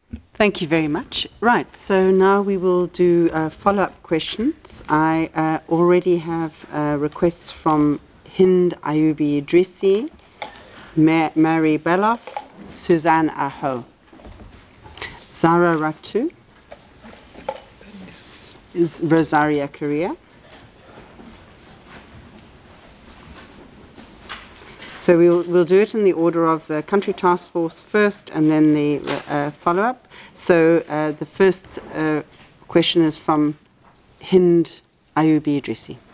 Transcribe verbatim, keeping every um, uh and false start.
Thank you very much. Right, so now we will do uh, follow-up questions. I uh, already have uh, requests from Hind Ayubi Idrisi, Ma- Mary Beloff, Suzanne Aho, Zara Ratu, is Rosaria Correa. So we'll, we'll do it in the order of the country task force first and then the uh, follow-up. So uh, the first uh, question is from Hind Ayubi Idrisi.